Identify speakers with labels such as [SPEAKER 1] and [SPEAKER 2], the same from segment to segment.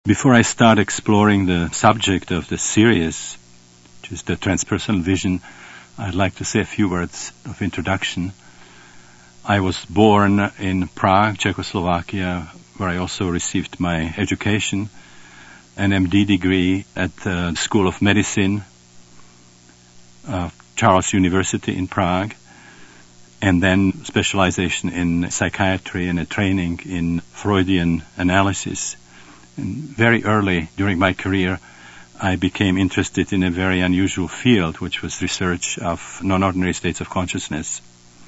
[SPEAKER 1] Before I start exploring the subject of the series, which is the transpersonal vision, I'd like to say a few words of introduction. I was born in Prague, Czechoslovakia, where I also received my education, an MD degree at the School of Medicine of Charles University in Prague, and then specialization in psychiatry and a training in Freudian analysis. And very early during my career, I became interested in a very unusual field, which was research of non-ordinary states of consciousness.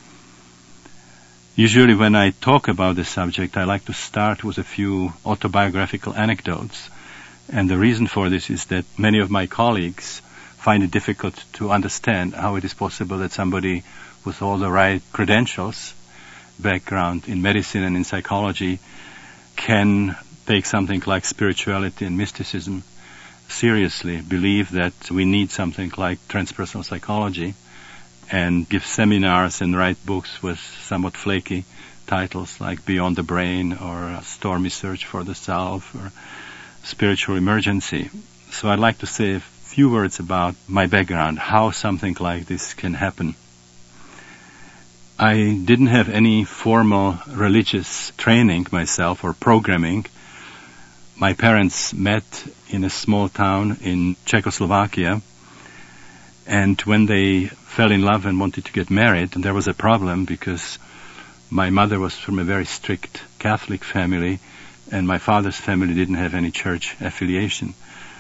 [SPEAKER 1] Usually when I talk about this subject, I like to start with a few autobiographical anecdotes. And the reason for this is that many of my colleagues find it difficult to understand how it is possible that somebody with all the right credentials, background in medicine and in psychology, can take something like spirituality and mysticism seriously, believe that we need something like transpersonal psychology, and give seminars and write books with somewhat flaky titles like Beyond the Brain or Stormy Search for the Self or Spiritual Emergency. So I'd like to say a few words about my background, how something like this can happen. I didn't have any formal religious training myself or programming. My parents met in a small town in Czechoslovakia, and when they fell in love and wanted to get married, there was a problem because my mother was from a very strict Catholic family, and my father's family didn't have any church affiliation.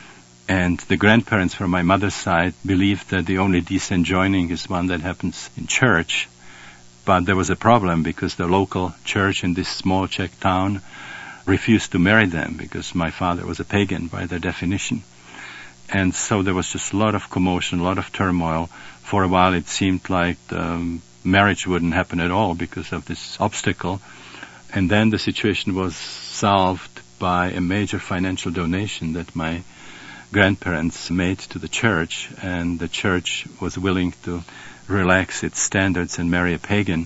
[SPEAKER 1] And the grandparents from my mother's side believed that the only decent joining is one that happens in church. But there was a problem because the local church in this small Czech town refused to marry them because my father was a pagan by their definition. And so there was just a lot of commotion, a lot of turmoil. For a while it seemed like marriage wouldn't happen at all because of this obstacle. And then the situation was solved by a major financial donation that my grandparents made to the church, and the church was willing to relax its standards and marry a pagan.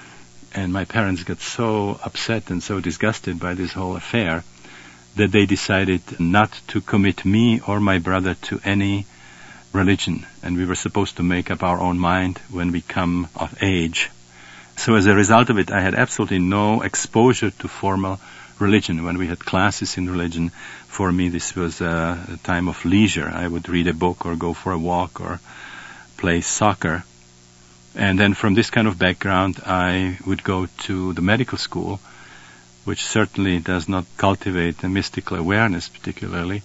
[SPEAKER 1] And my parents got so upset and so disgusted by this whole affair that they decided not to commit me or my brother to any religion. And we were supposed to make up our own mind when we come of age. So as a result of it, I had absolutely no exposure to formal religion. When we had classes in religion, for me this was a time of leisure. I would read a book or go for a walk or play soccer. And then from this kind of background, I would go to the medical school, which certainly does not cultivate a mystical awareness particularly.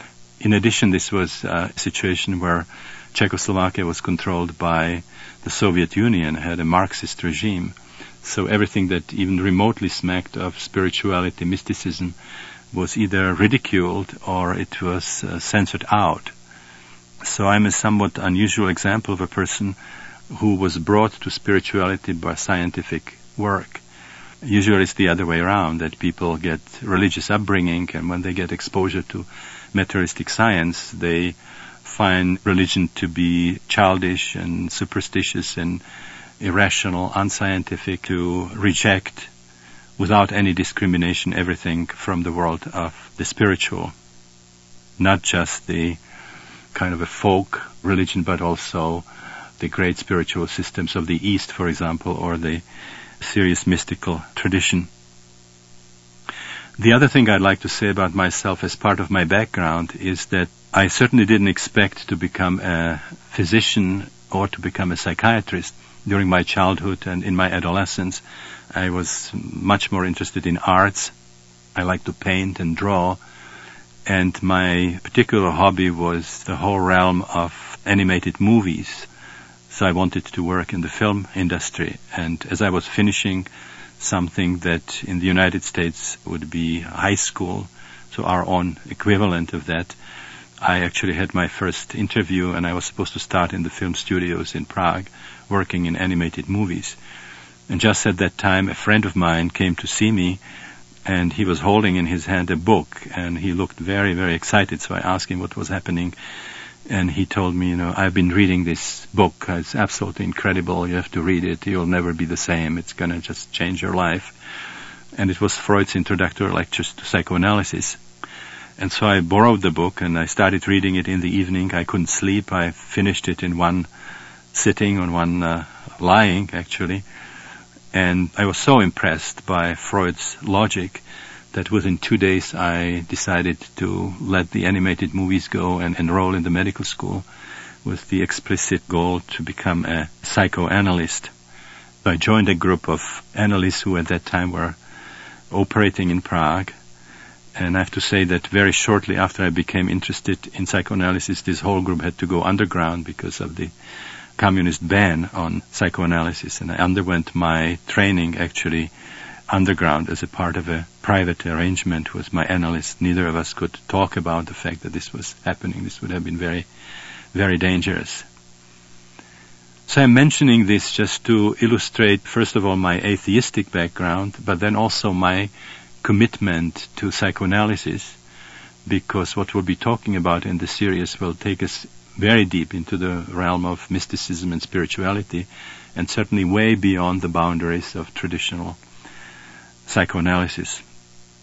[SPEAKER 1] In addition, this was a situation where Czechoslovakia was controlled by the Soviet Union, had a Marxist regime. So everything that even remotely smacked of spirituality, mysticism, was either ridiculed or it was censored out. So I'm a somewhat unusual example of a person who was brought to spirituality by scientific work. Usually it's the other way around, that people get religious upbringing, and when they get exposure to materialistic science, they find religion to be childish and superstitious and irrational, unscientific, to reject without any discrimination everything from the world of the spiritual. Not just the kind of a folk religion, but also the great spiritual systems of the East, for example, or the serious mystical tradition. The other thing I'd like to say about myself as part of my background is that I certainly didn't expect to become a physician or to become a psychiatrist. During my childhood and in my adolescence, I was much more interested in arts. I liked to paint and draw, and my particular hobby was the whole realm of animated movies. So I wanted to work in the film industry, and as I was finishing something that in the United States would be high school, so our own equivalent of that, I actually had my first interview, and I was supposed to start in the film studios in Prague, working in animated movies. And just at that time, a friend of mine came to see me, and he was holding in his hand a book, and he looked very, very excited, so I asked him what was happening. And he told me, I've been reading this book. It's absolutely incredible. You have to read it. You'll never be the same. It's going to just change your life. And it was Freud's introductory lectures to psychoanalysis. And so I borrowed the book and I started reading it in the evening. I couldn't sleep. I finished it in one sitting, on one lying, actually. And I was so impressed by Freud's logic that within 2 days I decided to let the animated movies go and enroll in the medical school with the explicit goal to become a psychoanalyst. I joined a group of analysts who at that time were operating in Prague. And I have to say that very shortly after I became interested in psychoanalysis, this whole group had to go underground because of the communist ban on psychoanalysis. And I underwent my training actually underground as a part of a private arrangement with my analyst. Neither of us could talk about the fact that this was happening. This would have been very, very dangerous. So I'm mentioning this just to illustrate, first of all, my atheistic background, but then also my commitment to psychoanalysis, because what we'll be talking about in this series will take us very deep into the realm of mysticism and spirituality, and certainly way beyond the boundaries of traditional psychoanalysis.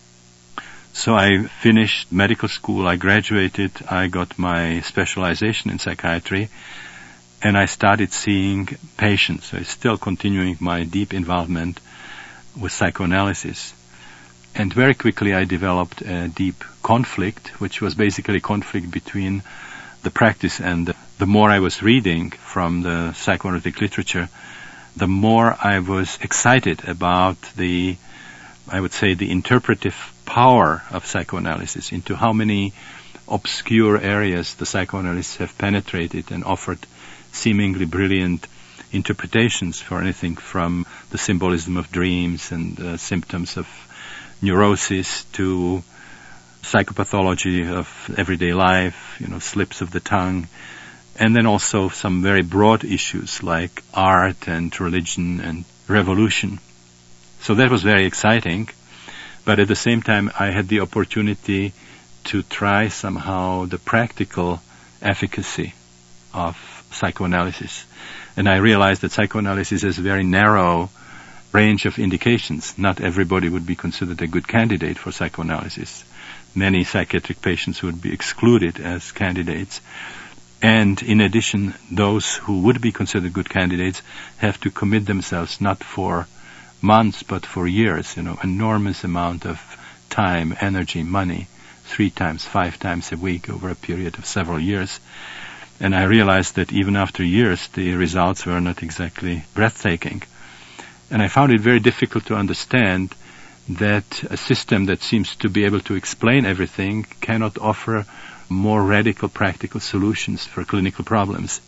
[SPEAKER 1] So I finished medical school, I graduated, I got my specialization in psychiatry, and I started seeing patients. So I'm still continuing my deep involvement with psychoanalysis. And very quickly I developed a deep conflict, which was basically conflict between the practice and the more I was reading from the psychoanalytic literature, the more I was excited about the interpretive power of psychoanalysis, into how many obscure areas the psychoanalysts have penetrated and offered seemingly brilliant interpretations for anything from the symbolism of dreams and symptoms of neurosis to psychopathology of everyday life, slips of the tongue, and then also some very broad issues like art and religion and revolution. So that was very exciting, but at the same time I had the opportunity to try somehow the practical efficacy of psychoanalysis. And I realized that psychoanalysis has a very narrow range of indications. Not everybody would be considered a good candidate for psychoanalysis. Many psychiatric patients would be excluded as candidates. And in addition, those who would be considered good candidates have to commit themselves not for months but for years, enormous amount of time, energy, money, 3 times, 5 times a week over a period of several years. And I realized that even after years, the results were not exactly breathtaking. And I found it very difficult to understand that a system that seems to be able to explain everything cannot offer more radical practical solutions for clinical problems.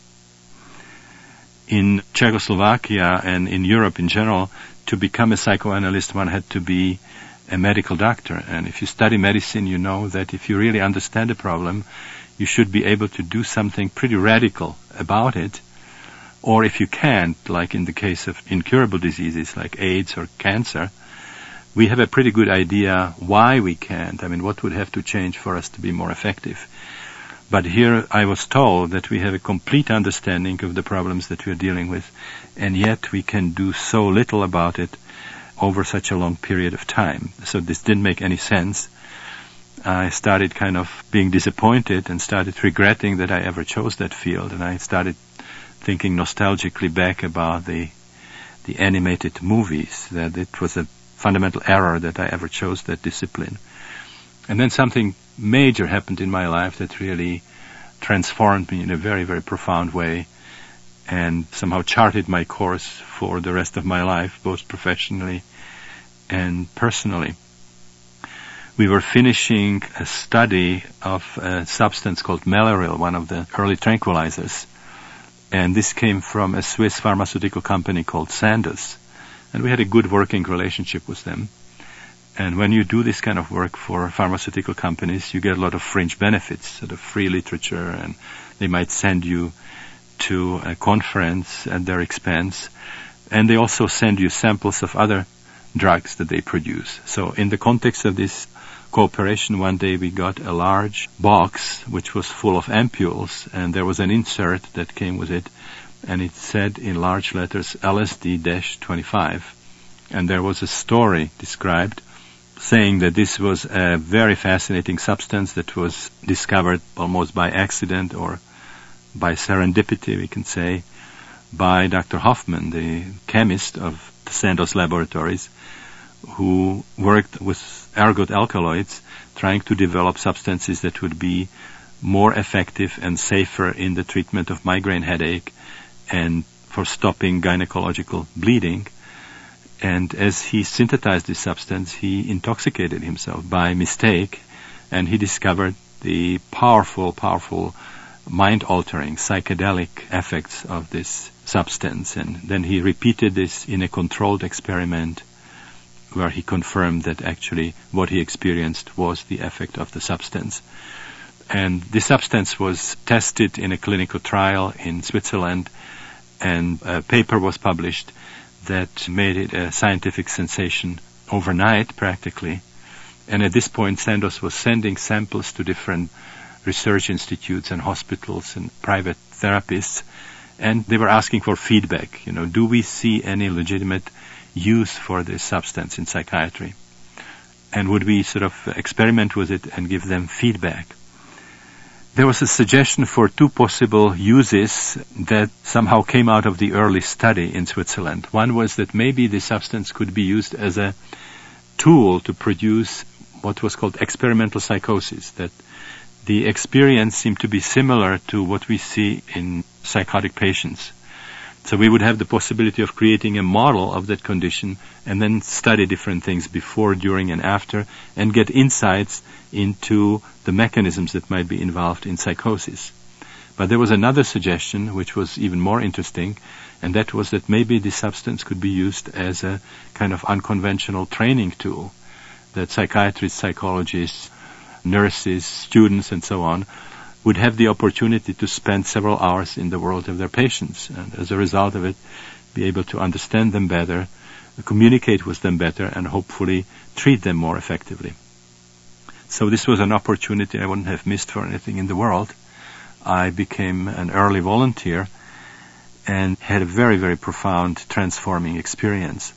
[SPEAKER 1] In Czechoslovakia and in Europe in general, to become a psychoanalyst, one had to be a medical doctor. And if you study medicine, you know that if you really understand a problem, you should be able to do something pretty radical about it. Or if you can't, like in the case of incurable diseases like AIDS or cancer, we have a pretty good idea why we can't. What would have to change for us to be more effective? But here I was told that we have a complete understanding of the problems that we are dealing with, and yet we can do so little about it over such a long period of time. So this didn't make any sense. I started kind of being disappointed and started regretting that I ever chose that field, and I started thinking nostalgically back about the animated movies, that it was a fundamental error that I ever chose that discipline. And then something major happened in my life that really transformed me in a very, very profound way and somehow charted my course for the rest of my life, both professionally and personally. We were finishing a study of a substance called Mellaril, one of the early tranquilizers. And this came from a Swiss pharmaceutical company called Sandoz. And we had a good working relationship with them. And when you do this kind of work for pharmaceutical companies, you get a lot of fringe benefits, sort of free literature, and they might send you to a conference at their expense. And they also send you samples of other drugs that they produce. So in the context of this cooperation, one day we got a large box which was full of ampules, and there was an insert that came with it, and it said in large letters LSD-25. And there was a story described saying that this was a very fascinating substance that was discovered almost by accident or by serendipity, we can say, by Dr. Hoffman, the chemist of the Sandoz laboratories, who worked with ergot alkaloids, trying to develop substances that would be more effective and safer in the treatment of migraine headache and for stopping gynecological bleeding. And as he synthesized this substance, he intoxicated himself by mistake, and he discovered the powerful mind-altering psychedelic effects of this substance. And then he repeated this in a controlled experiment where he confirmed that actually what he experienced was the effect of the substance. And this substance was tested in a clinical trial in Switzerland, and a paper was published that made it a scientific sensation overnight, practically. And at this point, Sandoz was sending samples to different research institutes and hospitals and private therapists, and they were asking for feedback. Do we see any legitimate use for this substance in psychiatry? And would we sort of experiment with it and give them feedback? There was a suggestion for 2 possible uses that somehow came out of the early study in Switzerland. One was that maybe the substance could be used as a tool to produce what was called experimental psychosis, that the experience seemed to be similar to what we see in psychotic patients. So we would have the possibility of creating a model of that condition and then study different things before, during, and after, and get insights into the mechanisms that might be involved in psychosis. But there was another suggestion which was even more interesting, and that was that maybe the substance could be used as a kind of unconventional training tool, that psychiatrists, psychologists, nurses, students, and so on would have the opportunity to spend several hours in the world of their patients, and as a result of it, be able to understand them better, communicate with them better, and hopefully treat them more effectively. So this was an opportunity I wouldn't have missed for anything in the world. I became an early volunteer and had a very, very profound transforming experience.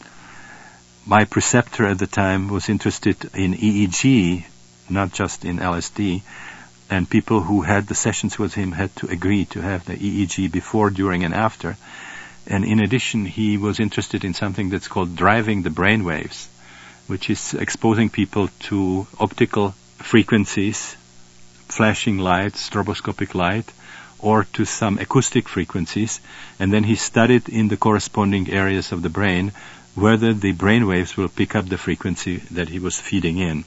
[SPEAKER 1] My preceptor at the time was interested in EEG, not just in LSD, and people who had the sessions with him had to agree to have the EEG before, during, and after. And in addition, he was interested in something that's called driving the brain waves, which is exposing people to optical frequencies, flashing light, stroboscopic light, or to some acoustic frequencies. And then he studied in the corresponding areas of the brain whether the brain waves will pick up the frequency that he was feeding in.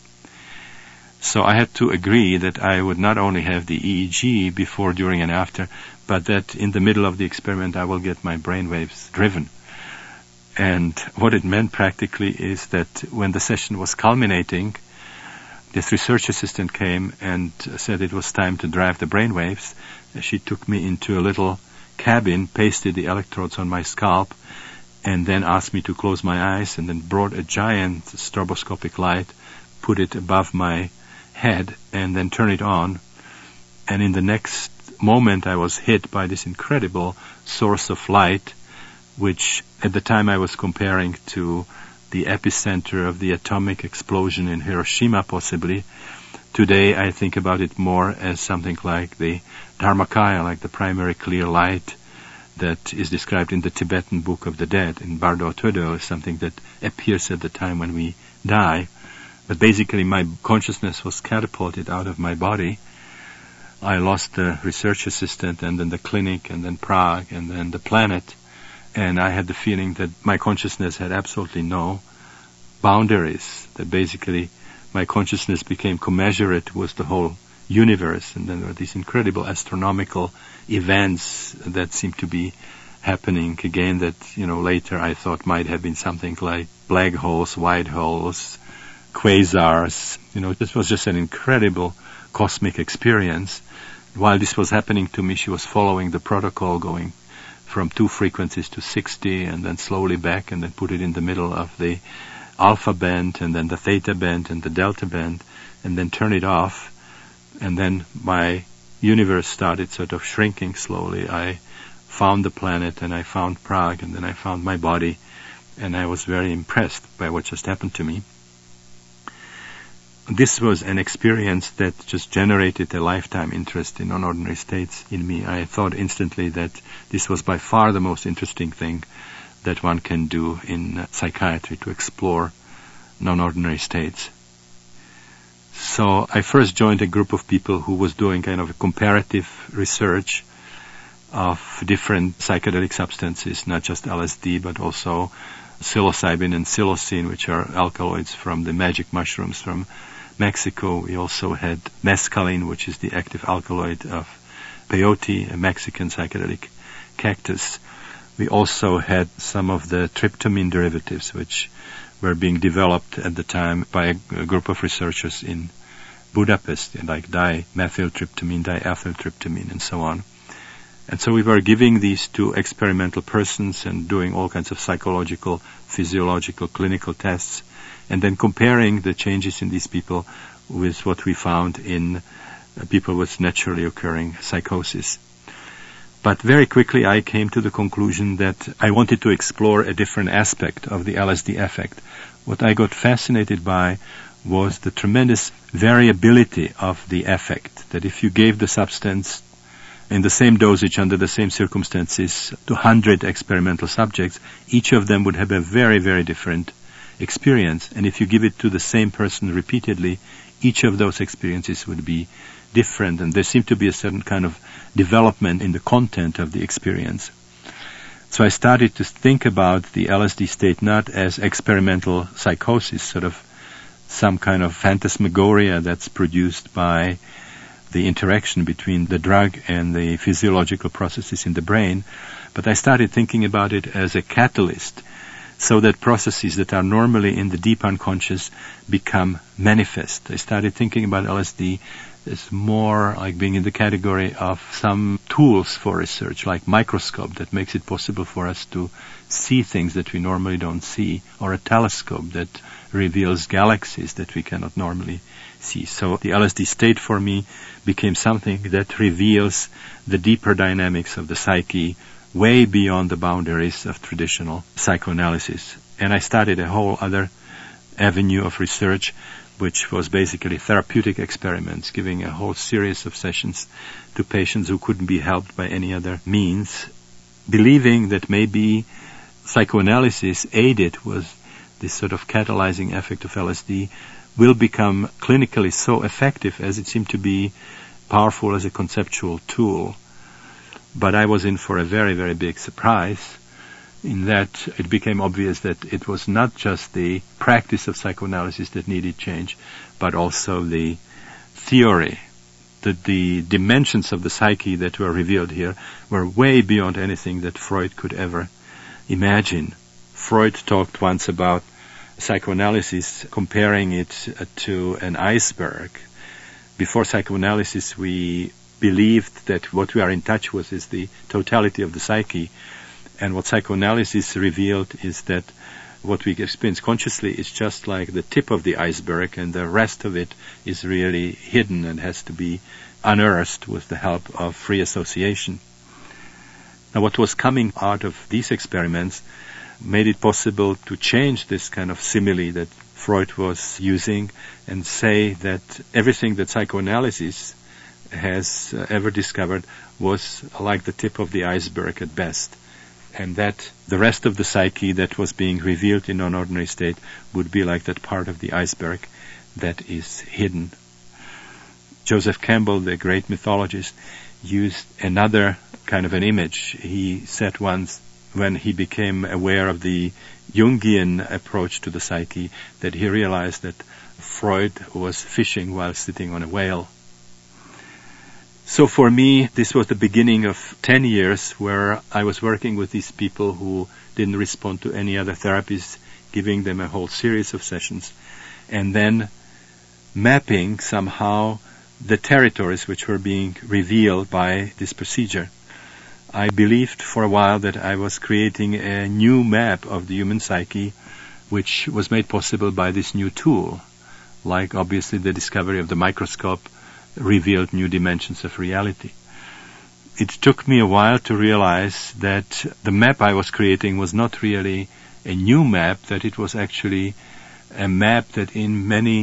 [SPEAKER 1] So I had to agree that I would not only have the EEG before, during, and after, but that in the middle of the experiment I will get my brain waves driven. And what it meant practically is that when the session was culminating, this research assistant came and said it was time to drive the brain waves. She took me into a little cabin, pasted the electrodes on my scalp, and then asked me to close my eyes, and then brought a giant stroboscopic light, put it above my head, and then turn it on. And in the next moment I was hit by this incredible source of light, which at the time I was comparing to the epicenter of the atomic explosion in Hiroshima, possibly. Today I think about it more as something like the Dharmakaya, like the primary clear light that is described in the Tibetan Book of the Dead, in Bardo Thodol, is something that appears at the time when we die. But basically my consciousness was catapulted out of my body. I lost the research assistant, and then the clinic, and then Prague, and then the planet. And I had the feeling that my consciousness had absolutely no boundaries, that basically my consciousness became commensurate with the whole universe. And then there were these incredible astronomical events that seemed to be happening again that, later I thought might have been something like black holes, white holes, quasars. This was just an incredible cosmic experience. While this was happening to me, she was following the protocol, going from 2 frequencies to 60, and then slowly back, and then put it in the middle of the alpha band, and then the theta band, and the delta band, and then turn it off. And then my universe started sort of shrinking slowly. I found the planet, and I found Prague, and then I found my body, and I was very impressed by what just happened to me. this was an experience that just generated a lifetime interest in non-ordinary states in me. I thought instantly that this was by far the most interesting thing that one can do in psychiatry, to explore non-ordinary states. So I first joined a group of people who was doing kind of a comparative research of different psychedelic substances, not just LSD, but also psilocybin and psilocin, which are alkaloids from the magic mushrooms from Mexico. We also had mescaline, which is the active alkaloid of peyote, a Mexican psychedelic cactus. We also had some of the tryptamine derivatives, which were being developed at the time by a group of researchers in Budapest, like dimethyltryptamine, diethyltryptamine, and so on. And so we were giving these to experimental persons and doing all kinds of psychological, physiological, clinical tests, and then comparing the changes in these people with what we found in people with naturally occurring psychosis. But very quickly I came to the conclusion that I wanted to explore a different aspect of the LSD effect. What I got fascinated by was the tremendous variability of the effect, that if you gave the substance in the same dosage under the same circumstances to 100 experimental subjects, each of them would have a very, very different experience. And if you give it to the same person repeatedly, each of those experiences would be different, and there seemed to be a certain kind of development in the content of the experience. So I started to think about the LSD state not as experimental psychosis, sort of some kind of phantasmagoria that's produced by the interaction between the drug and the physiological processes in the brain, but I started thinking about it as a catalyst, so that processes that are normally in the deep unconscious become manifest. I started thinking about LSD as more like being in the category of some tools for research, like microscope that makes it possible for us to see things that we normally don't see, or a telescope that reveals galaxies that we cannot normally see. So the LSD state for me became something that reveals the deeper dynamics of the psyche way beyond the boundaries of traditional psychoanalysis. And I started a whole other avenue of research, which was basically therapeutic experiments, giving a whole series of sessions to patients who couldn't be helped by any other means, believing that maybe psychoanalysis, aided with this sort of catalyzing effect of LSD, will become clinically so effective as it seemed to be powerful as a conceptual tool. But I was in for a very, very big surprise, in that it became obvious that it was not just the practice of psychoanalysis that needed change, but also the theory, that the dimensions of the psyche that were revealed here were way beyond anything that Freud could ever imagine. Freud talked once about psychoanalysis, comparing it to an iceberg. Before psychoanalysis, we believed that what we are in touch with is the totality of the psyche, and what psychoanalysis revealed is that what we experience consciously is just like the tip of the iceberg, and the rest of it is really hidden and has to be unearthed with the help of free association. Now, what was coming out of these experiments made it possible to change this kind of simile that Freud was using and say that everything that psychoanalysis has ever discovered was like the tip of the iceberg at best, and that the rest of the psyche that was being revealed in non-ordinary state would be like that part of the iceberg that is hidden. Joseph Campbell, the great mythologist, used another kind of an image. He said once, when he became aware of the Jungian approach to the psyche, that he realized that Freud was fishing while sitting on a whale. So for me, this was the beginning of 10 years where I was working with these people who didn't respond to any other therapies, giving them a whole series of sessions, and then mapping somehow the territories which were being revealed by this procedure. I believed for a while that I was creating a new map of the human psyche, which was made possible by this new tool, like obviously the discovery of the microscope revealed new dimensions of reality. It took me a while to realize that the map I was creating was not really a new map, that it was actually a map that in many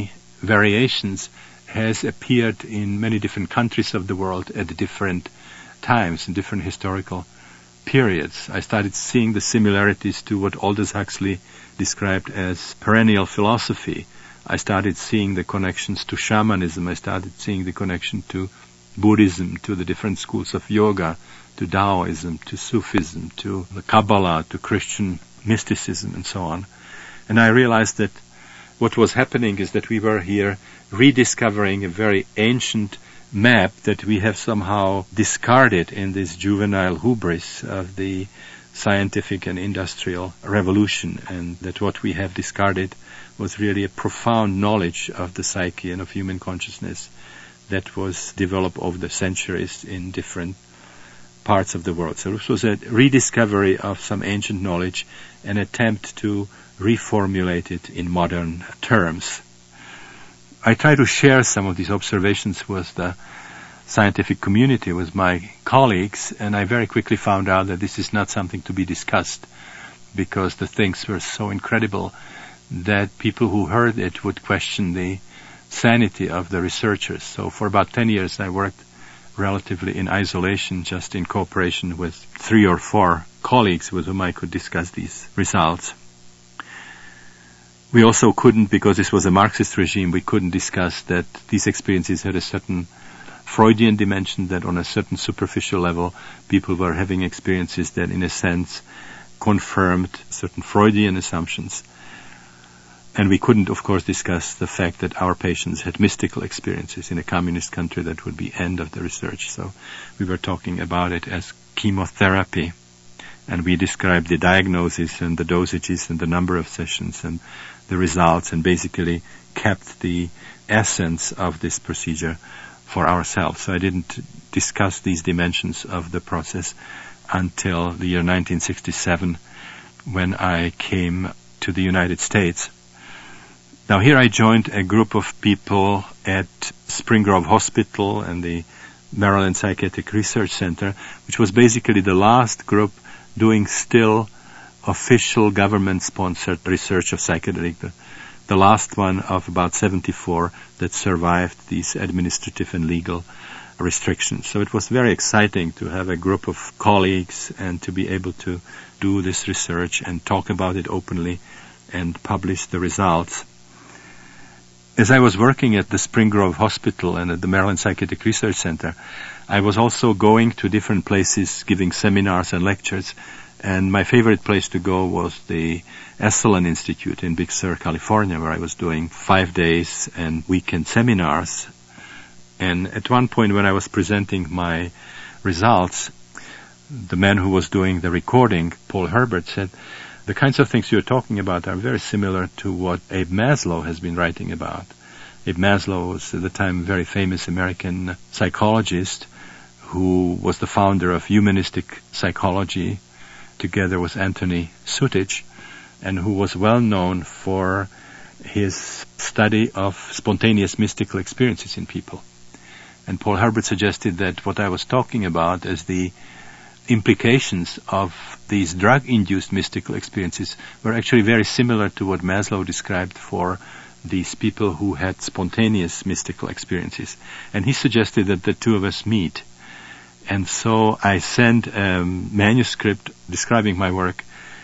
[SPEAKER 1] variations has appeared in many different countries of the world at different times, in different historical periods. I started seeing the similarities to what Aldous Huxley described as perennial philosophy. I started seeing the connections to shamanism. I started seeing the connection to Buddhism, to the different schools of yoga, to Taoism, to Sufism, to the Kabbalah, to Christian mysticism, and so on. And I realized that what was happening is that we were here rediscovering a very ancient map that we have somehow discarded in this juvenile hubris of the scientific and industrial revolution, and that what we have discarded was really a profound knowledge of the psyche and of human consciousness that was developed over the centuries in different parts of the world. So this was a rediscovery of some ancient knowledge, an attempt to reformulate it in modern terms. I try to share some of these observations with the scientific community, with my colleagues, and I very quickly found out that this is not something to be discussed, because the things were so incredible that people who heard it would question the sanity of the researchers. So for about 10 years I worked relatively in isolation, just in cooperation with 3 or 4 colleagues with whom I could discuss these results. We also couldn't, because this was a Marxist regime, we couldn't discuss that these experiences had a certain Freudian dimension, that on a certain superficial level people were having experiences that in a sense confirmed certain Freudian assumptions. And we couldn't, of course, discuss the fact that our patients had mystical experiences. In a communist country, that would be end of the research. So we were talking about it as chemotherapy. And we described the diagnosis and the dosages and the number of sessions and the results, and basically kept the essence of this procedure for ourselves. So I didn't discuss these dimensions of the process until the year 1967, when I came to the United States. Now here I joined a group of people at Spring Grove Hospital and the Maryland Psychiatric Research Center, which was basically the last group doing still official government-sponsored research of psychedelic, the last one of about 74 that survived these administrative and legal restrictions. So it was very exciting to have a group of colleagues and to be able to do this research and talk about it openly and publish the results. As I was working at the Spring Grove Hospital and at the Maryland Psychiatric Research Center, I was also going to different places, giving seminars and lectures, and my favorite place to go was the Esalen Institute in Big Sur, California, where I was doing 5 days and weekend seminars. And at one point when I was presenting my results, the man who was doing the recording, Paul Herbert, said, "The kinds of things you're talking about are very similar to what Abe Maslow has been writing about." Abe Maslow was at the time a very famous American psychologist who was the founder of humanistic psychology together with Anthony Sutich, and who was well known for his study of spontaneous mystical experiences in people. And Paul Herbert suggested that what I was talking about as the implications of these drug-induced mystical experiences were actually very similar to what Maslow described for these people who had spontaneous mystical experiences. And he suggested that the two of us meet. And so I sent a manuscript describing my work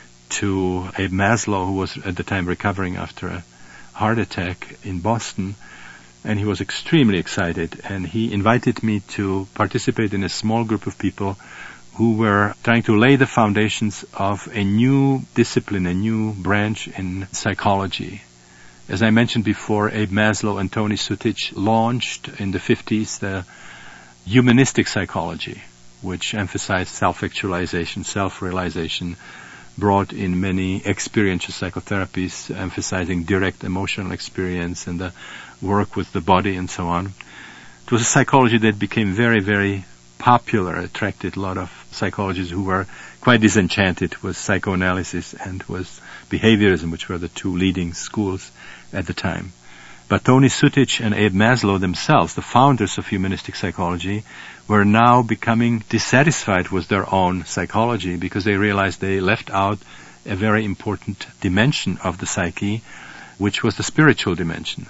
[SPEAKER 1] to Abe Maslow, who was at the time recovering after a heart attack in Boston, and he was extremely excited, and he invited me to participate in a small group of people who were trying to lay the foundations of a new discipline, a new branch in psychology. As I mentioned before, Abe Maslow and Tony Sutich launched in the 50s the humanistic psychology, which emphasized self-actualization, self-realization, brought in many experiential psychotherapies, emphasizing direct emotional experience and the work with the body and so on. It was a psychology that became very, very popular, attracted a lot of psychologists who were quite disenchanted with psychoanalysis and with behaviorism, which were the two leading schools at the time. But Tony Sutich and Abe Maslow themselves, the founders of humanistic psychology, were now becoming dissatisfied with their own psychology because they realized they left out a very important dimension of the psyche, which was the spiritual dimension.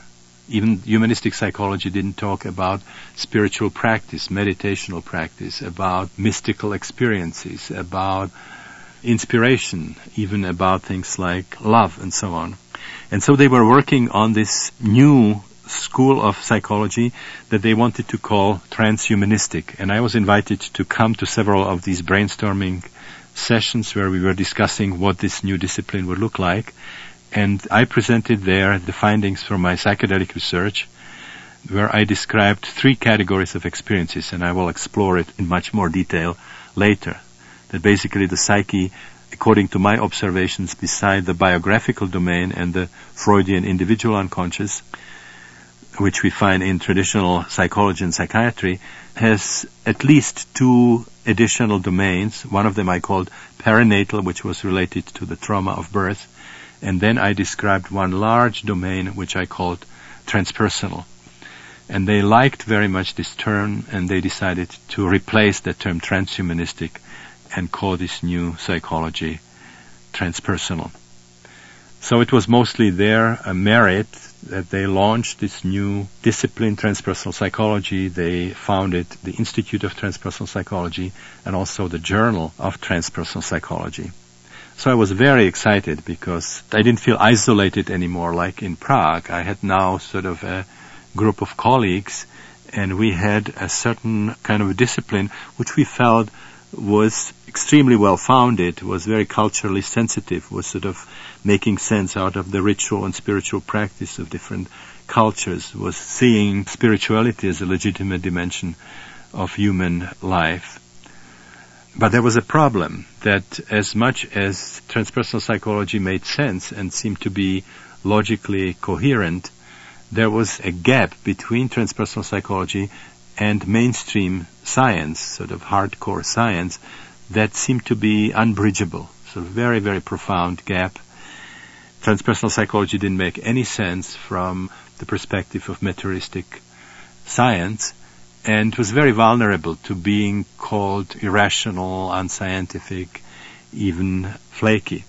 [SPEAKER 1] Even humanistic psychology didn't talk about spiritual practice, meditational practice, about mystical experiences, about inspiration, even about things like love and so on. And so they were working on this new school of psychology that they wanted to call transhumanistic. And I was invited to come to several of these brainstorming sessions where we were discussing what this new discipline would look like. And I presented there the findings from my psychedelic research, where I described 3 categories of experiences, and I will explore it in much more detail later. That basically the psyche, according to my observations, beside the biographical domain and the Freudian individual unconscious, which we find in traditional psychology and psychiatry, has at least 2 additional domains. One of them I called perinatal, which was related to the trauma of birth. And then I described one large domain, which I called transpersonal. And they liked very much this term, and they decided to replace the term transhumanistic and call this new psychology transpersonal. So it was mostly their merit that they launched this new discipline, transpersonal psychology. They founded the Institute of Transpersonal Psychology and also the Journal of Transpersonal Psychology. So I was very excited because I didn't feel isolated anymore like in Prague. I had now sort of a group of colleagues, and we had a certain kind of a discipline which we felt was extremely well founded, was very culturally sensitive, was sort of making sense out of the ritual and spiritual practice of different cultures, was seeing spirituality as a legitimate dimension of human life. But there was a problem, that as much as transpersonal psychology made sense and seemed to be logically coherent, there was a gap between transpersonal psychology and mainstream science, sort of hardcore science, that seemed to be unbridgeable. So a very, very profound gap. Transpersonal psychology didn't make any sense from the perspective of materialistic science, and was very vulnerable to being called irrational, unscientific, even flaky.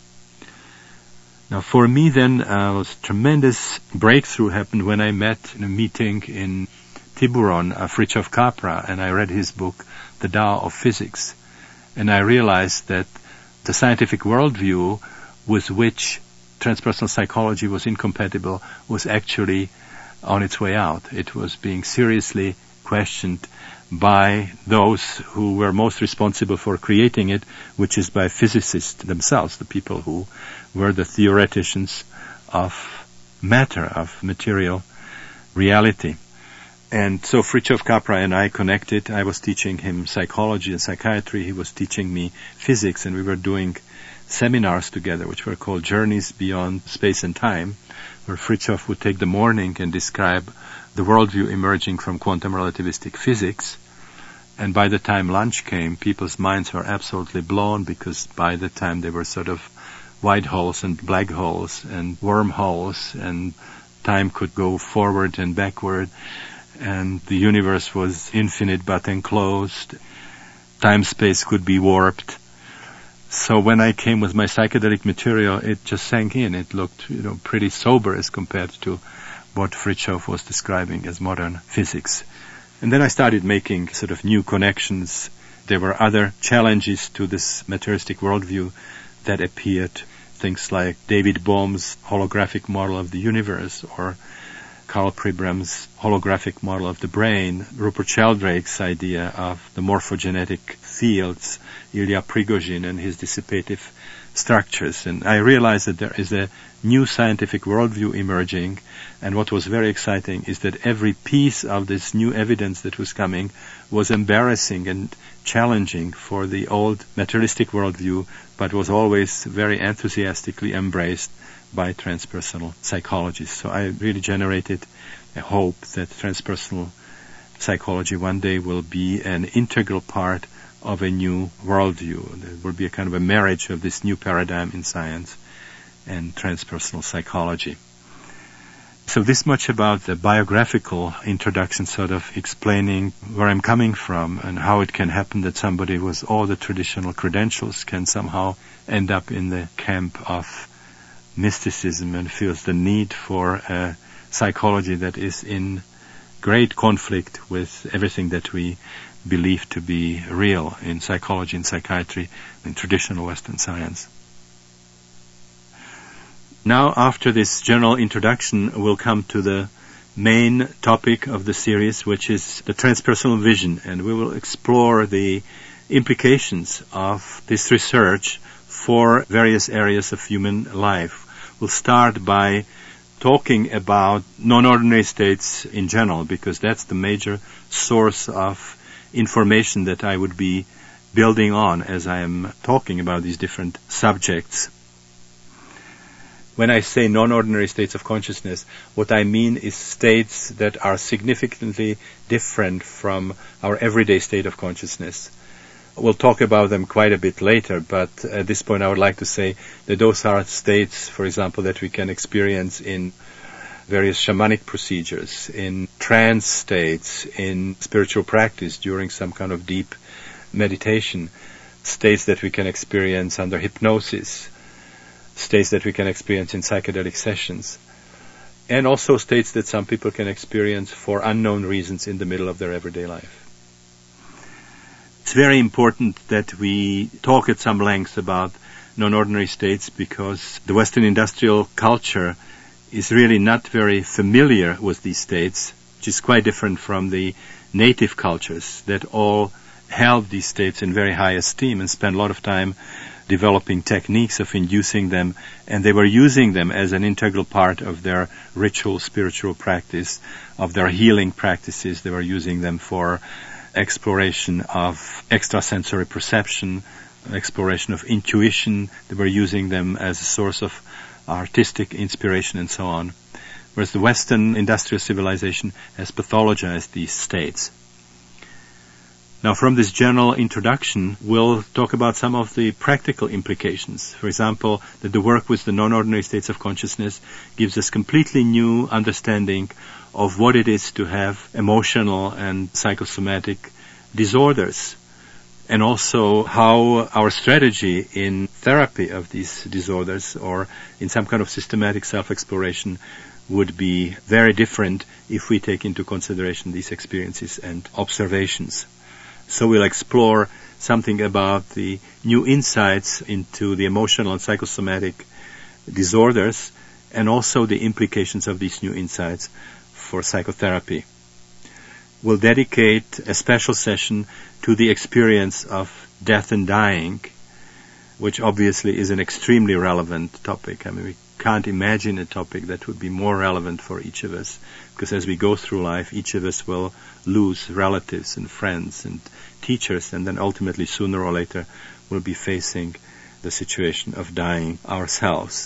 [SPEAKER 1] Now for me then, a tremendous breakthrough happened when I met in a meeting in Tiburon, Fritjof Capra, and I read his book, The Tao of Physics. And I realized that the scientific worldview with which transpersonal psychology was incompatible was actually on its way out. It was being seriously questioned by those who were most responsible for creating it, which is by physicists themselves, the people who were the theoreticians of matter, of material reality. And so Fritjof Capra and I connected. I was teaching him psychology and psychiatry. He was teaching me physics, and we were doing seminars together, which were called Journeys Beyond Space and Time, where Fritjof would take the morning and describe the worldview emerging from quantum relativistic physics. And by the time lunch came, people's minds were absolutely blown, because by the time they were sort of white holes and black holes and wormholes, and time could go forward and backward, and the universe was infinite but enclosed. Time-space could be warped. So when I came with my psychedelic material, it just sank in. It looked, pretty sober as compared to what Fritjof was describing as modern physics. And then I started making sort of new connections. There were other challenges to this materialistic worldview that appeared. Things like David Bohm's holographic model of the universe, or Karl Pribram's holographic model of the brain, Rupert Sheldrake's idea of the morphogenetic fields, Ilya Prigozhin and his dissipative structures. And I realized that there is a new scientific worldview emerging, and what was very exciting is that every piece of this new evidence that was coming was embarrassing and challenging for the old materialistic worldview, but was always very enthusiastically embraced by transpersonal psychologists. So I really generated a hope that transpersonal psychology one day will be an integral part of a new worldview. There will be a kind of a marriage of this new paradigm in science and transpersonal psychology. So this much about the biographical introduction, sort of explaining where I'm coming from and how it can happen that somebody with all the traditional credentials can somehow end up in the camp of mysticism and feels the need for a psychology that is in great conflict with everything that we believe to be real in psychology and psychiatry, in traditional Western science. Now, after this general introduction, we'll come to the main topic of the series, which is the transpersonal vision, and we will explore the implications of this research for various areas of human life. We'll start by talking about non-ordinary states in general, because that's the major source of information that I would be building on as I am talking about these different subjects. When I say non-ordinary states of consciousness, what I mean is states that are significantly different from our everyday state of consciousness. We'll talk about them quite a bit later, but at this point I would like to say that those are states, for example, that we can experience in various shamanic procedures, in trance states, in spiritual practice during some kind of deep meditation, states that we can experience under hypnosis, states that we can experience in psychedelic sessions, and also states that some people can experience for unknown reasons in the middle of their everyday life. It's very important that we talk at some length about non-ordinary states, because the Western industrial culture is really not very familiar with these states, which is quite different from the native cultures that all held these states in very high esteem and spent a lot of time developing techniques of inducing them, and they were using them as an integral part of their ritual spiritual practice, of their healing practices. They were using them for exploration of extrasensory perception, exploration of intuition. They were using them as a source of artistic inspiration and so on. Whereas the Western industrial civilization has pathologized these states. Now, from this general introduction, we'll talk about some of the practical implications. For example, that the work with the non-ordinary states of consciousness gives us completely new understanding of what it is to have emotional and psychosomatic disorders, and also how our strategy in therapy of these disorders or in some kind of systematic self-exploration would be very different if we take into consideration these experiences and observations. So we'll explore something about the new insights into the emotional and psychosomatic disorders, and also the implications of these new insights for psychotherapy. We'll dedicate a special session to the experience of death and dying, which obviously is an extremely relevant topic. I mean, we can't imagine a topic that would be more relevant for each of us, because as we go through life, each of us will lose relatives and friends and teachers, and then ultimately, sooner or later, we'll be facing the situation of dying ourselves.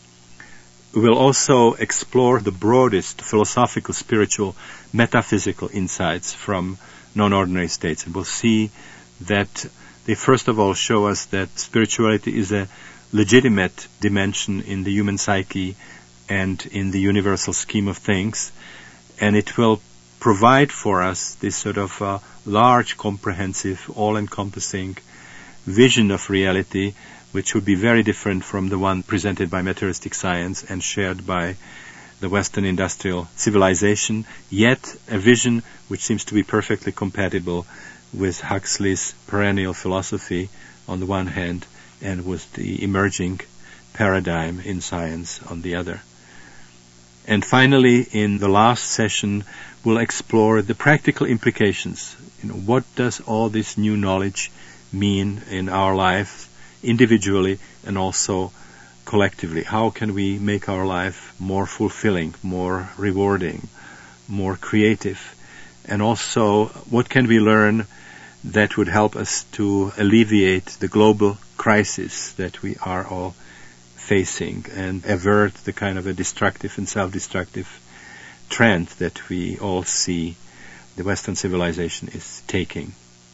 [SPEAKER 1] We will also explore the broadest philosophical, spiritual, metaphysical insights from non-ordinary states, and we'll see that they first of all show us that spirituality is a legitimate dimension in the human psyche and in the universal scheme of things, and it will provide for us this sort of large, comprehensive, all-encompassing vision of reality, which would be very different from the one presented by materialistic science and shared by the Western industrial civilization, yet a vision which seems to be perfectly compatible with Huxley's perennial philosophy on the one hand, and with the emerging paradigm in science on the other. And finally, in the last session, we'll explore the practical implications. What does all this new knowledge mean in our life, individually and also collectively? How can we make our life more fulfilling, more rewarding, more creative? And also, what can we learn that would help us to alleviate the global crisis that we are all facing and avert the kind of a destructive and self-destructive trend that we all see the Western civilization is taking.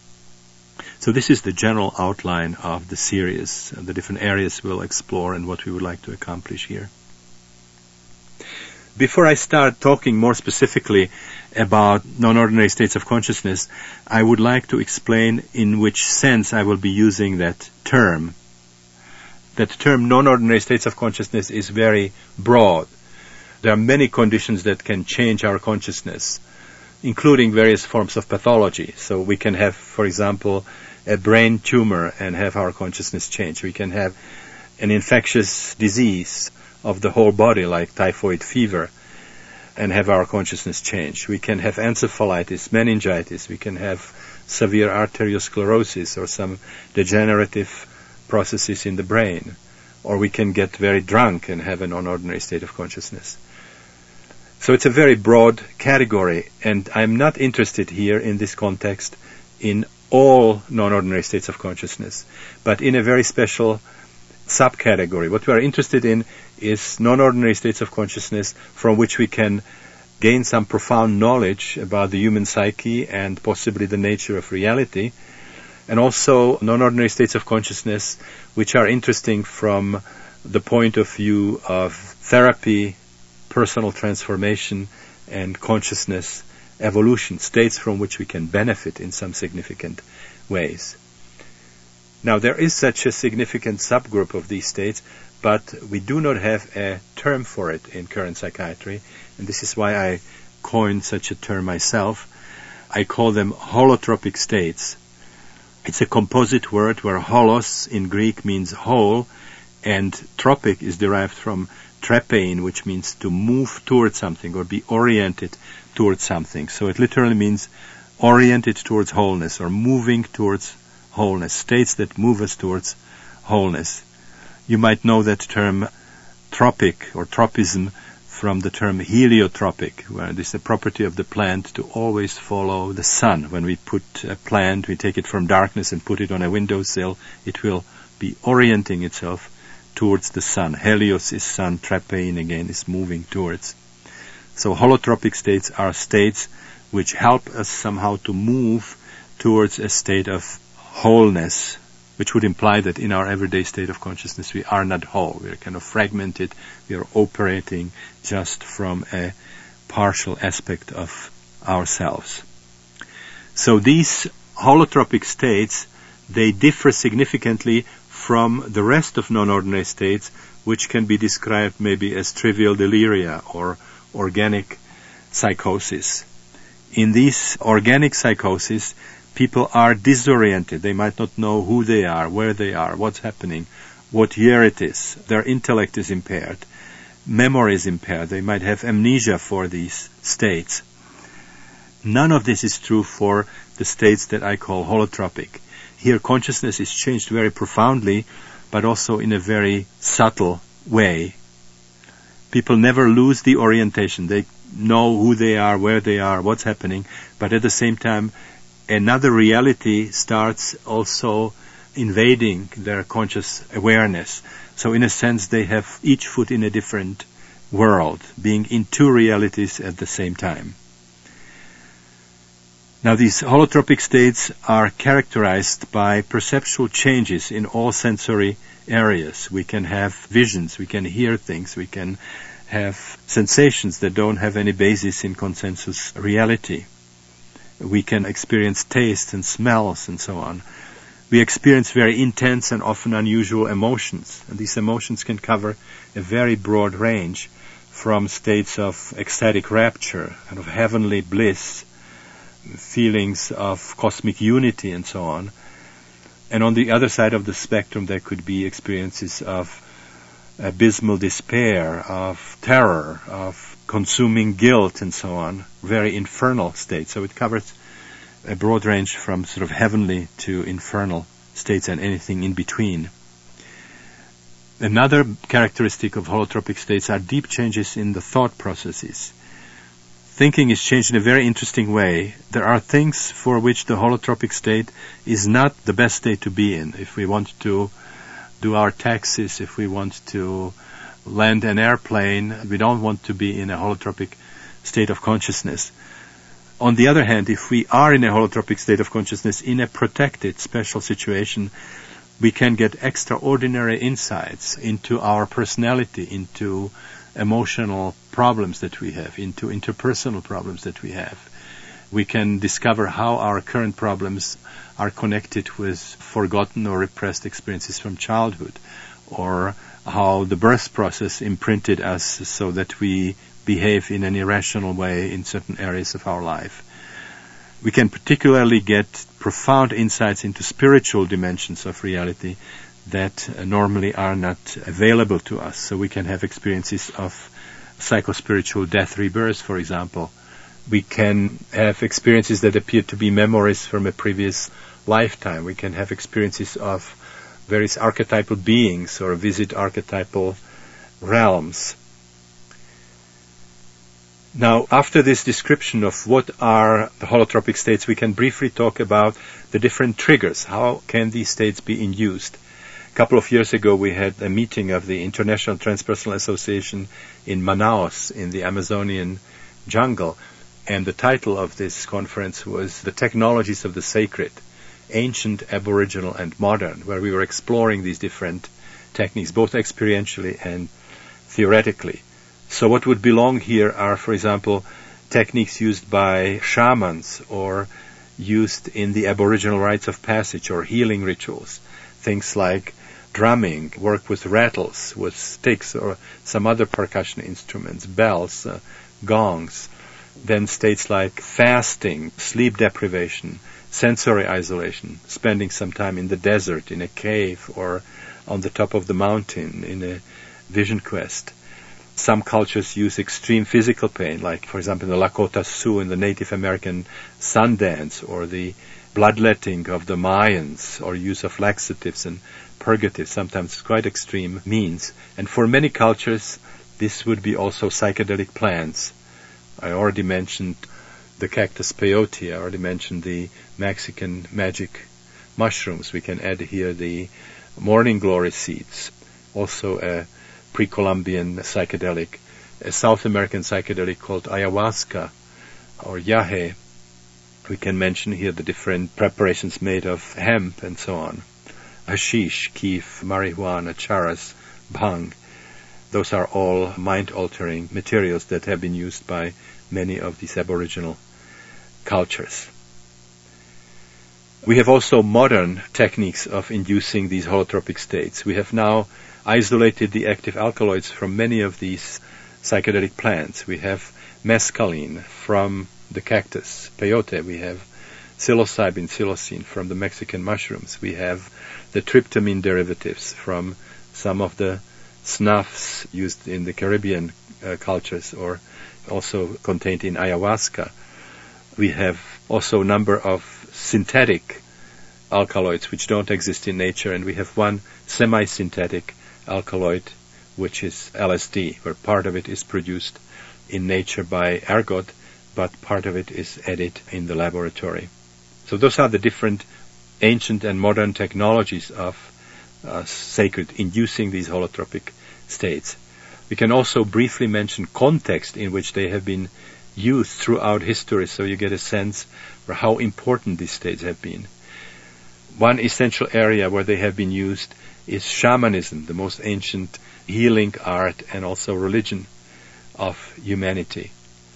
[SPEAKER 1] So this is the general outline of the series, the different areas we'll explore and what we would like to accomplish here. Before I start talking more specifically about non-ordinary states of consciousness, I would like to explain in which sense I will be using that term. That term non-ordinary states of consciousness is very broad. There are many conditions that can change our consciousness, including various forms of pathology. So we can have, for example, a brain tumor and have our consciousness change. We can have an infectious disease of the whole body, like typhoid fever, and have our consciousness change. We can have encephalitis, meningitis. We can have severe arteriosclerosis or some degenerative processes in the brain. Or we can get very drunk and have a non-ordinary state of consciousness. So it's a very broad category, and I'm not interested here in this context in all non-ordinary states of consciousness, but in a very special subcategory. What we are interested in is non-ordinary states of consciousness from which we can gain some profound knowledge about the human psyche and possibly the nature of reality, and also non-ordinary states of consciousness which are interesting from the point of view of therapy, personal transformation, and consciousness evolution, states from which we can benefit in some significant ways. Now, there is such a significant subgroup of these states, but we do not have a term for it in current psychiatry, and this is why I coined such a term myself. I call them holotropic states. It's a composite word where holos in Greek means whole, and tropic is derived from trepein, which means to move towards something or be oriented towards something. So it literally means oriented towards wholeness or moving towards wholeness, states that move us towards wholeness. You might know that term tropic or tropism from the term heliotropic, where it is the property of the plant to always follow the sun. When we put a plant, we take it from darkness and put it on a windowsill, it will be orienting itself towards the sun. Helios is sun, trepein again is moving towards. So holotropic states are states which help us somehow to move towards a state of wholeness, which would imply that in our everyday state of consciousness we are not whole. We are kind of fragmented. We are operating just from a partial aspect of ourselves. So these holotropic states, they differ significantly from the rest of non-ordinary states, which can be described maybe as trivial deliria or organic psychosis. In these organic psychosis, people are disoriented. They might not know who they are, where they are, what's happening, what year it is. Their intellect is impaired. Memory is impaired. They might have amnesia for these states. None of this is true for the states that I call holotropic. Here consciousness is changed very profoundly, but also in a very subtle way. People never lose the orientation. They know who they are, where they are, what's happening, but at the same time, another reality starts also invading their conscious awareness. So in a sense, they have each foot in a different world, being in two realities at the same time. Now, these holotropic states are characterized by perceptual changes in all sensory areas. We can have visions, we can hear things, we can have sensations that don't have any basis in consensus reality. We can experience tastes and smells and so on. We experience very intense and often unusual emotions, and these emotions can cover a very broad range from states of ecstatic rapture and of heavenly bliss, feelings of cosmic unity and so on. And on the other side of the spectrum there could be experiences of abysmal despair, of terror, of consuming guilt and so on, very infernal states. So it covers a broad range from sort of heavenly to infernal states and anything in between. Another characteristic of holotropic states are deep changes in the thought processes. Thinking is changed in a very interesting way. There are things for which the holotropic state is not the best state to be in. If we want to do our taxes, if we want to land an airplane, we don't want to be in a holotropic state of consciousness. On the other hand, if we are in a holotropic state of consciousness in a protected, special situation, we can get extraordinary insights into our personality, into emotional problems that we have, into interpersonal problems that we have. We can discover how our current problems are connected with forgotten or repressed experiences from childhood, or how the birth process imprinted us so that we behave in an irrational way in certain areas of our life. We can particularly get profound insights into spiritual dimensions of reality that normally are not available to us. So we can have experiences of psychospiritual death rebirth, for example. We can have experiences that appear to be memories from a previous lifetime. We can have experiences of various archetypal beings or visit archetypal realms. Now, after this description of what are the holotropic states, we can briefly talk about the different triggers. How can these states be induced? A couple of years ago, we had a meeting of the International Transpersonal Association in Manaus, in the Amazonian jungle, and the title of this conference was The Technologies of the Sacred, Ancient, Aboriginal, and Modern, where we were exploring these different techniques, both experientially and theoretically. So what would belong here are, for example, techniques used by shamans or used in the Aboriginal rites of passage or healing rituals. Things like drumming, work with rattles, with sticks or some other percussion instruments, bells, gongs. Then states like fasting, sleep deprivation, sensory isolation, spending some time in the desert, in a cave, or on the top of the mountain in a vision quest. Some cultures use extreme physical pain, like, for example, the Lakota Sioux in the Native American sun dance, or the bloodletting of the Mayans, or use of laxatives and purgatives, sometimes quite extreme means. And for many cultures, this would be also psychedelic plants. I already mentioned the cactus peyote. I already mentioned the Mexican magic mushrooms. We can add here the morning glory seeds, also a pre-Columbian psychedelic, a South American psychedelic called ayahuasca or yahe. We can mention here the different preparations made of hemp and so on. Hashish, keef, marijuana, charas, bhang. Those are all mind-altering materials that have been used by many of these Aboriginal cultures. We have also modern techniques of inducing these holotropic states. We have now isolated the active alkaloids from many of these psychedelic plants. We have mescaline from the cactus peyote. We have psilocybin, psilocin from the Mexican mushrooms. We have the tryptamine derivatives from some of the snuffs used in the Caribbean cultures, or also contained in ayahuasca. We have also a number of synthetic alkaloids which don't exist in nature, and we have one semi-synthetic alkaloid, which is LSD, where part of it is produced in nature by ergot, but part of it is added in the laboratory. So those are the different ancient and modern technologies of sacred inducing these holotropic states. We can also briefly mention context in which they have been used throughout history, so you get a sense for how important these states have been. One essential area where they have been used is shamanism, the most ancient healing art and also religion of humanity,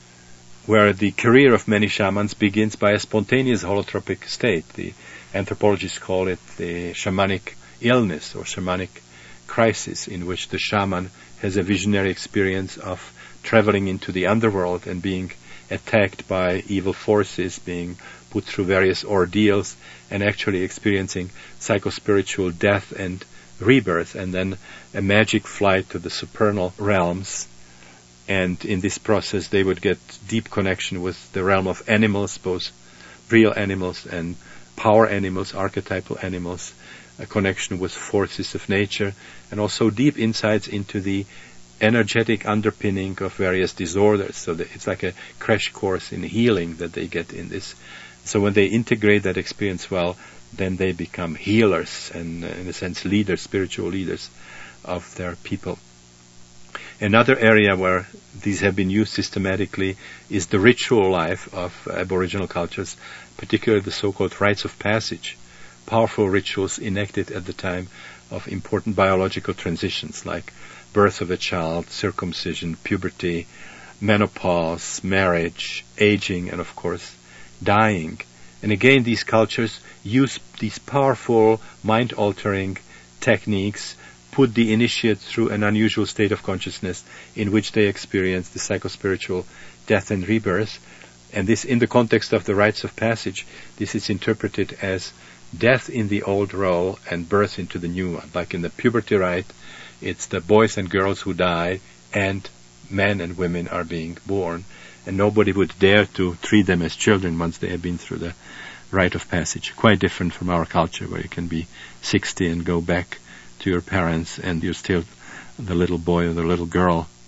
[SPEAKER 1] where the career of many shamans begins by a spontaneous holotropic state. The anthropologists call it the shamanic illness or shamanic crisis, in which the shaman has a visionary experience of traveling into the underworld and being attacked by evil forces, being put through various ordeals, and actually experiencing psychospiritual death and rebirth, and then a magic flight to the supernal realms. And in this process, they would get deep connection with the realm of animals, both real animals and power animals, archetypal animals, a connection with forces of nature, and also deep insights into the energetic underpinning of various disorders. So it's like a crash course in healing that they get in this. So when they integrate that experience well, then they become healers and, in a sense, leaders, spiritual leaders of their people. Another area where these have been used systematically is the ritual life of Aboriginal cultures, particularly the so-called rites of passage, powerful rituals enacted at the time of important biological transitions like birth of a child, circumcision, puberty, menopause, marriage, aging, and of course, dying. And again, these cultures use these powerful, mind-altering techniques put the initiate through an unusual state of consciousness in which they experience the psychospiritual death and rebirth. And this, in the context of the rites of passage, this is interpreted as death in the old role and birth into the new one. Like in the puberty rite, it's the boys and girls who die, and men and women are being born, and nobody would dare to treat them as children once they have been through the rite of passage. Quite different from our culture, where you can be 60 and go back to your parents and you're still the little boy or the little girl